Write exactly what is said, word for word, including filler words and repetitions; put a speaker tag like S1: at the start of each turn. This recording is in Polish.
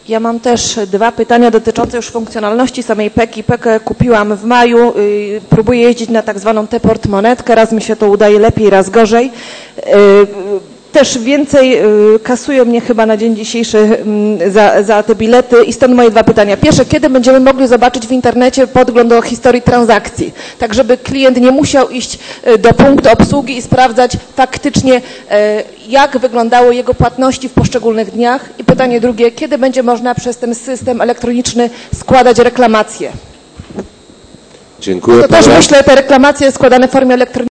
S1: Ja mam też dwa pytania dotyczące już funkcjonalności samej Peki. Pekę kupiłam w maju, yy, próbuję jeździć na tak zwaną T-portmonetkę, raz mi się to udaje lepiej, raz gorzej. Yy, Też więcej y, kasują mnie chyba na dzień dzisiejszy y, za, za te bilety i stąd moje dwa pytania. Pierwsze, kiedy będziemy mogli zobaczyć w internecie podgląd do historii transakcji, tak żeby klient nie musiał iść y, do punktu obsługi i sprawdzać faktycznie y, jak wyglądały jego płatności w poszczególnych dniach. I pytanie drugie, kiedy będzie można przez ten system elektroniczny składać reklamacje?
S2: Dziękuję.
S1: To też myślę, te reklamacje składane w formie elektronicznej